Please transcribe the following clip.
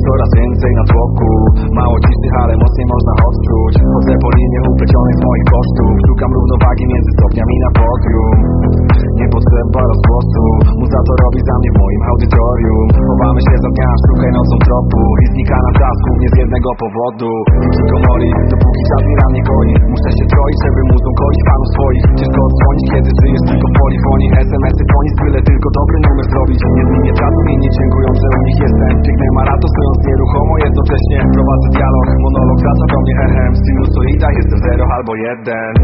coraz więcej na tłoku. Mało ciszych, ale mocniej można odczuć. Chodzę po linie uplecionych z moich kosztów. Szukam równowagi między stopniami na podium. Nie potrzeba rozgłosu, muza to robi za mnie w moim audytorium. Chowamy się za dnia, szukaj nocą tropu. I znika na czas, głównie z jednego powodu. Hikikomori, dopóki czas mi na mnie goni. Muszę się troić, żeby muzą kolić fanów swoich. Ciężko odsłonić, kiedy żyjesz tylko w polifonii. SMS-y po nic, byle tylko dobry numer zrobić. Nie zmienię czatu, inni dziękują, że u nich jestem. Piękny maraton, stojąc nieruchomo jednocześnie. Prowadzę dialog, monolog, wraca do mnie echem. Sinusoida, jestem 0 albo 1.